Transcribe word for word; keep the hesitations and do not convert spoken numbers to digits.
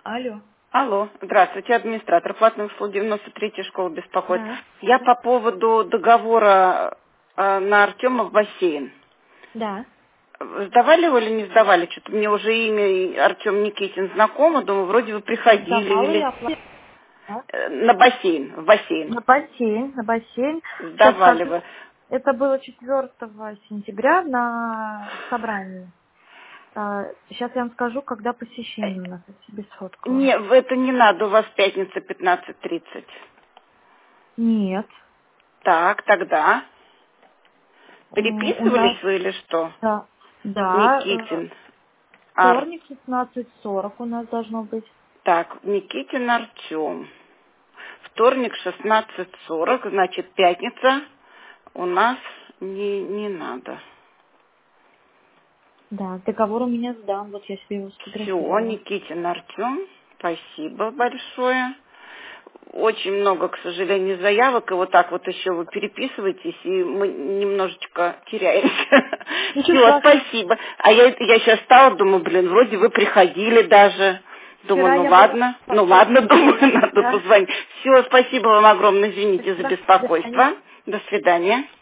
Алло. Алло, здравствуйте, администратор платной услуги девяносто третья школа беспокоит. Да. Я по поводу договора э, на Артема в бассейн. Да. Сдавали его или не сдавали? Что-то мне уже имя Артем Никитин знакомо, думаю, вроде вы приходили Сдавала или я оплатила. э, на бассейн, в бассейн. На бассейн, на бассейн. Сейчас Сдавали скажу. вы. Это было четвёртого сентября на собрании. А, Сейчас я вам скажу, когда посещение у нас, я тебе сфоткала. Не, это не надо, у вас пятница пятнадцать тридцать. Нет. Так, тогда. М, У нас, Переписывались вы или что? да, да, э, Никитин. Ар. вторник шестнадцать сорок у нас должно быть. Так, Никитин Артем. Вторник шестнадцать сорок, значит, пятница у нас не, не надо. Да, договор у меня сдан, вот я себе его Все, сфотографировала. Никитин Артем, спасибо большое. Очень много, к сожалению, заявок, и вот так вот еще вы переписываетесь, и мы немножечко теряемся. Ничего Все, страшного. спасибо. А я, я сейчас стала, думаю, блин, вроде вы приходили даже. Думаю, Вчера ну я была ладно, в ну последний ладно, думаю, день. надо Да. позвонить. Все, спасибо вам огромное, извините за Спасибо. До свидания. беспокойство. До свидания.